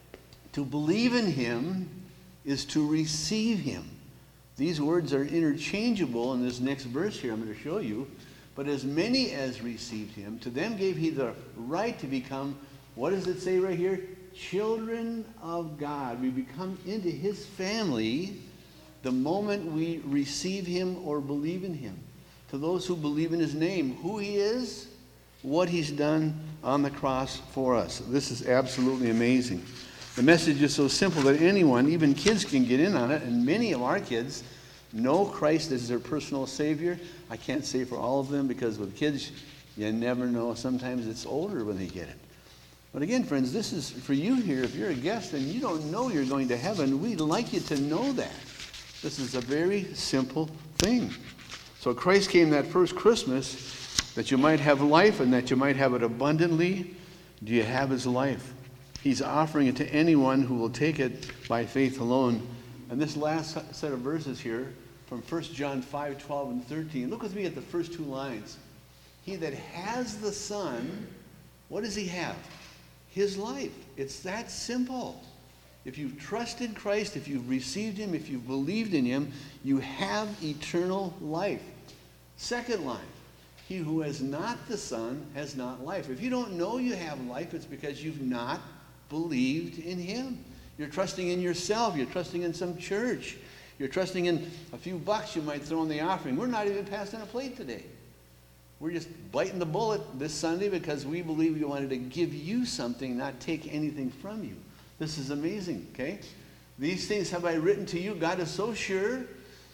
To believe in him is to receive him. These words are interchangeable in this next verse here I'm going to show you. But as many as received him, to them gave he the right to become, what does it say right here? Children of God. We become into his family the moment we receive him or believe in him. To those who believe in his name, who he is, what he's done on the cross for us. This is absolutely amazing. The message is so simple that anyone, even kids, can get in on it, and many of our kids know Christ as their personal Savior. I can't say for all of them, because with kids, you never know. Sometimes it's older when they get it. But again, friends, this is for you here. If you're a guest and you don't know you're going to heaven, we'd like you to know that. This is a very simple thing. So Christ came that first Christmas that you might have life and that you might have it abundantly. Do you have his life? He's offering it to anyone who will take it by faith alone. And this last set of verses here from 1 John 5:12 and 13. Look with me at the first two lines. He that has the Son, what does he have? His life. It's that simple. If you've trusted Christ, if you've received him, if you've believed in him, you have eternal life. Second line, he who has not the Son has not life. If you don't know you have life, it's because you've not believed in him. You're trusting in yourself. You're trusting in some church. You're trusting in a few bucks you might throw in the offering. We're not even passing a plate today. We're just biting the bullet this Sunday because we believe we wanted to give you something, not take anything from you. This is amazing, okay? These things have I written to you. God is so sure.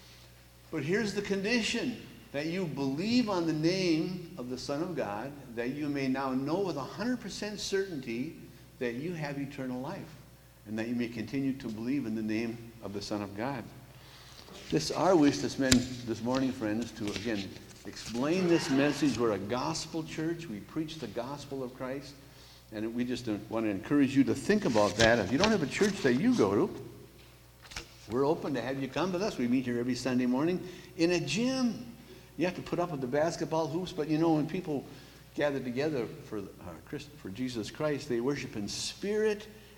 But here's the condition, that you believe on the name of the Son of God, that you may now know with 100% certainty that you have eternal life, and that you may continue to believe in the name of the Son of God. This is our wish to spend this morning, friends, to, again, explain this message. We're a gospel church. We preach the gospel of Christ. And we just want to encourage you to think about that. If you don't have a church that you go to, we're open to have you come with us. We meet here every Sunday morning in a gym. You have to put up with the basketball hoops, but you know, when people gather together for Jesus Christ, they worship in spirit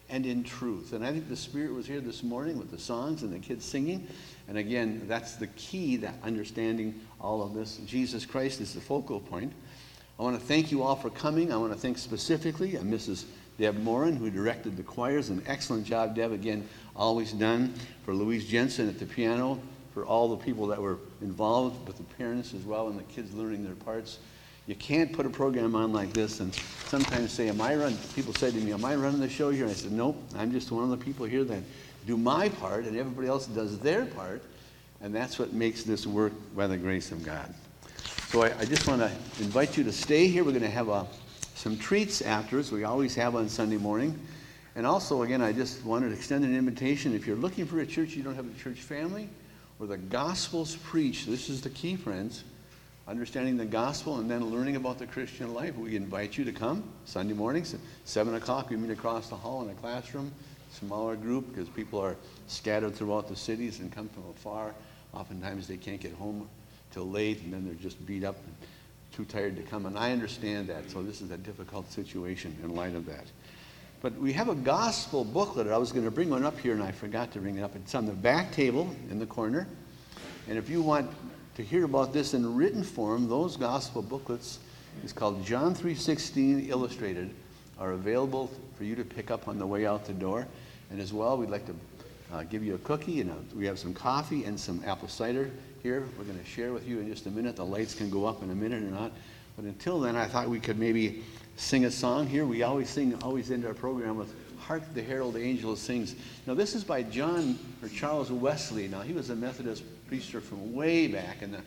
and in truth. And I think the Spirit was here this morning with the songs and the kids singing. And again, that's the key, that understanding all of this. Jesus Christ is the focal point. I want to thank you all for coming. I want to thank specifically Mrs. Deb Morin, who directed the choirs. An excellent job, Deb, again, always done. For Louise Jensen at the piano, for all the people that were involved with the parents as well and the kids learning their parts. You can't put a program on like this and sometimes say, people say to me, am I running the show here? And I said, nope, I'm just one of the people here that do my part and everybody else does their part. And that's what makes this work by the grace of God. So I just want to invite you to stay here. We're going to have some treats afterwards. We always have on Sunday morning. And also, again, I just wanted to extend an invitation. If you're looking for a church, you don't have a church family, where the gospel's preached. This is the key, friends. Understanding the gospel and then learning about the Christian life. We invite you to come Sunday mornings at 7 o'clock. We meet across the hall in a classroom, smaller group, because people are scattered throughout the cities and come from afar. Oftentimes they can't get home till late, and then they're just beat up and too tired to come. And I understand that, so this is a difficult situation in light of that. But we have a gospel booklet. I was going to bring one up here, and I forgot to bring it up. It's on the back table in the corner. And if you want to hear about this in written form, those gospel booklets, it's called John 3:16 Illustrated, are available for you to pick up on the way out the door. And as well, we'd like to give you a cookie, and we have some coffee and some apple cider here. We're going to share with you in just a minute. The lights can go up in a minute or not. But until then, I thought we could maybe sing a song here. We always end our program with Hark the Herald Angels Sings. Now, this is by Charles Wesley. Now, he was a Methodist preacher from way back in the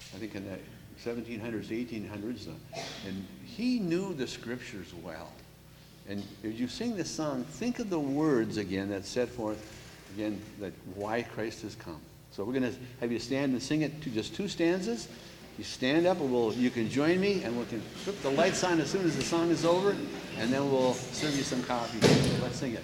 1700s, 1800s. And he knew the scriptures well. And as you sing this song, think of the words again that set forth, again, that why Christ has come. So we're going to have you stand and sing it to just 2 stanzas. You stand up, and you can join me, and we can flip the lights on as soon as the song is over, and then we'll serve you some coffee. So let's sing it.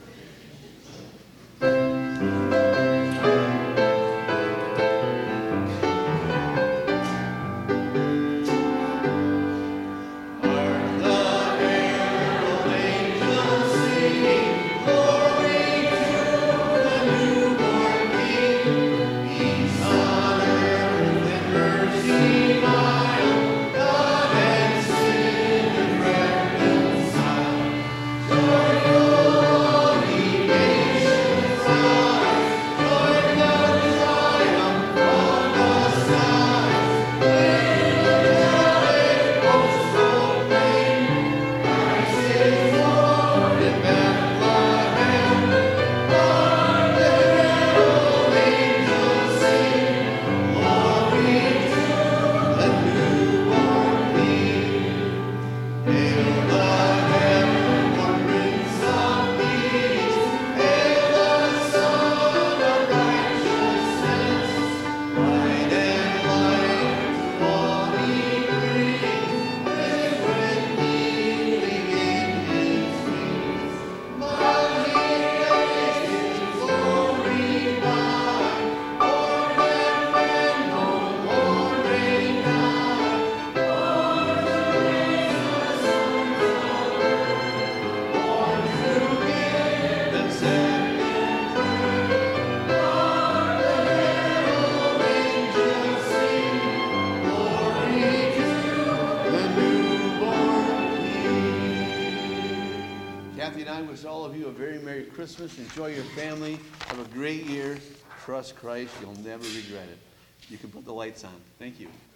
Christmas. Enjoy your family. Have a great year. Trust Christ. You'll never regret it. You can put the lights on. Thank you.